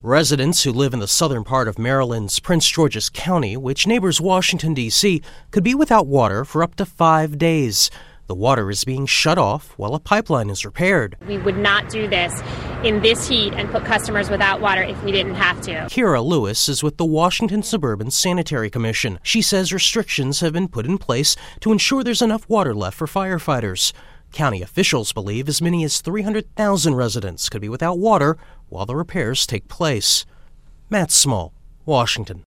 Residents who live in the southern part of Maryland's Prince George's County, which neighbors Washington, D.C., could be without water for up to 5 days. The water is being shut off while a pipeline is repaired. We would not do this in this heat and put customers without water if we didn't have to. Kira Lewis is with the Washington Suburban Sanitary Commission. She says restrictions have been put in place to ensure there's enough water left for firefighters. County officials believe as many as 300,000 residents could be without water while the repairs take place. Matt Small, Washington.